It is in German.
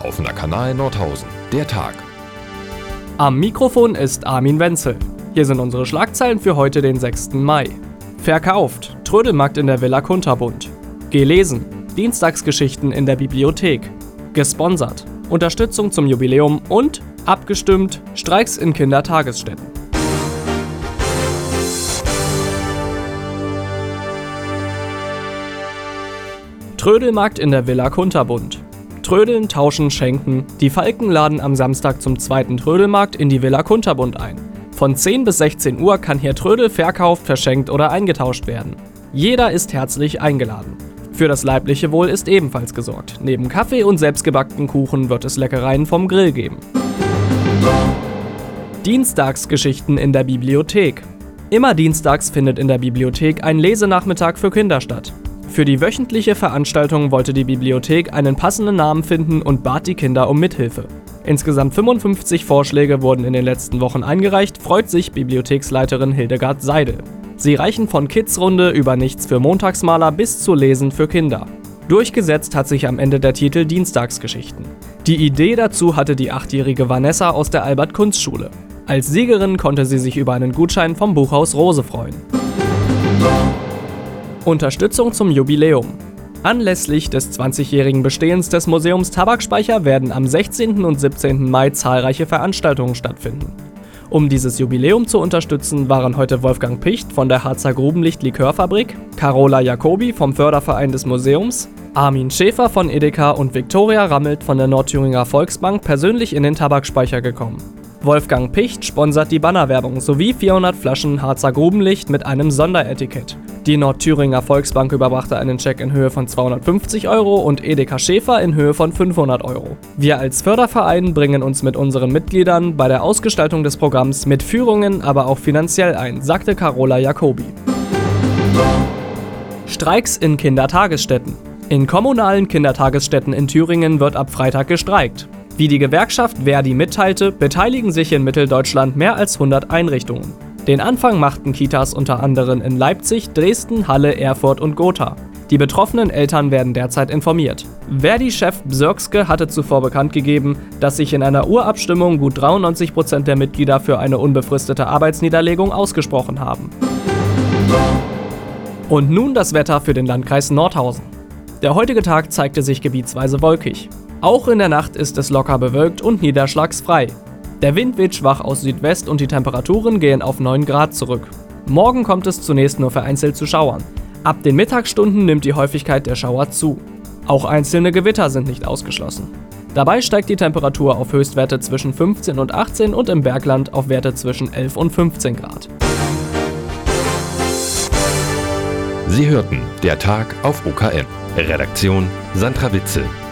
Offener Kanal Nordhausen, der Tag. Am Mikrofon ist Armin Wenzel. Hier sind unsere Schlagzeilen für heute, den 6. Mai. Verkauft, Trödelmarkt in der Villa Kunterbund. Gelesen, Dienstagsgeschichten in der Bibliothek. Gesponsert, Unterstützung zum Jubiläum und abgestimmt, Streiks in Kindertagesstätten. Trödelmarkt in der Villa Kunterbund. Trödeln, tauschen, schenken. Die Falken laden am Samstag zum zweiten Trödelmarkt in die Villa Kunterbund ein. Von 10 bis 16 Uhr kann hier Trödel verkauft, verschenkt oder eingetauscht werden. Jeder ist herzlich eingeladen. Für das leibliche Wohl ist ebenfalls gesorgt. Neben Kaffee und selbstgebackten Kuchen wird es Leckereien vom Grill geben. Dienstagsgeschichten in der Bibliothek. Immer dienstags findet in der Bibliothek ein Lesenachmittag für Kinder statt. Für die wöchentliche Veranstaltung wollte die Bibliothek einen passenden Namen finden und bat die Kinder um Mithilfe. Insgesamt 55 Vorschläge wurden in den letzten Wochen eingereicht, freut sich Bibliotheksleiterin Hildegard Seidel. Sie reichen von Kidsrunde über Nichts für Montagsmaler bis zu Lesen für Kinder. Durchgesetzt hat sich am Ende der Titel Dienstagsgeschichten. Die Idee dazu hatte die 8-jährige Vanessa aus der Albert-Kunst-Schule. Als Siegerin konnte sie sich über einen Gutschein vom Buchhaus Rose freuen. Unterstützung zum Jubiläum. Anlässlich des 20-jährigen Bestehens des Museums Tabakspeicher werden am 16. und 17. Mai zahlreiche Veranstaltungen stattfinden. Um dieses Jubiläum zu unterstützen, waren heute Wolfgang Picht von der Harzer Grubenlicht-Likörfabrik, Carola Jacobi vom Förderverein des Museums, Armin Schäfer von Edeka und Viktoria Rammelt von der Nordthüringer Volksbank persönlich in den Tabakspeicher gekommen. Wolfgang Picht sponsert die Bannerwerbung sowie 400 Flaschen Harzer Grubenlicht mit einem Sonderetikett. Die Nordthüringer Volksbank überbrachte einen Scheck in Höhe von 250 € und Edeka Schäfer in Höhe von 500 €. Wir als Förderverein bringen uns mit unseren Mitgliedern bei der Ausgestaltung des Programms mit Führungen, aber auch finanziell ein, sagte Carola Jacobi. Streiks in Kindertagesstätten. In kommunalen Kindertagesstätten in Thüringen wird ab Freitag gestreikt. Wie die Gewerkschaft Verdi mitteilte, beteiligen sich in Mitteldeutschland mehr als 100 Einrichtungen. Den Anfang machten Kitas unter anderem in Leipzig, Dresden, Halle, Erfurt und Gotha. Die betroffenen Eltern werden derzeit informiert. Verdi-Chef Bsörkske hatte zuvor bekannt gegeben, dass sich in einer Urabstimmung gut 93% der Mitglieder für eine unbefristete Arbeitsniederlegung ausgesprochen haben. Und nun das Wetter für den Landkreis Nordhausen. Der heutige Tag zeigte sich gebietsweise wolkig. Auch in der Nacht ist es locker bewölkt und niederschlagsfrei. Der Wind weht schwach aus Südwest und die Temperaturen gehen auf 9 Grad zurück. Morgen kommt es zunächst nur vereinzelt zu Schauern. Ab den Mittagsstunden nimmt die Häufigkeit der Schauer zu. Auch einzelne Gewitter sind nicht ausgeschlossen. Dabei steigt die Temperatur auf Höchstwerte zwischen 15 und 18 und im Bergland auf Werte zwischen 11 und 15 Grad. Sie hörten der Tag auf OKN. Redaktion Sandra Witzel.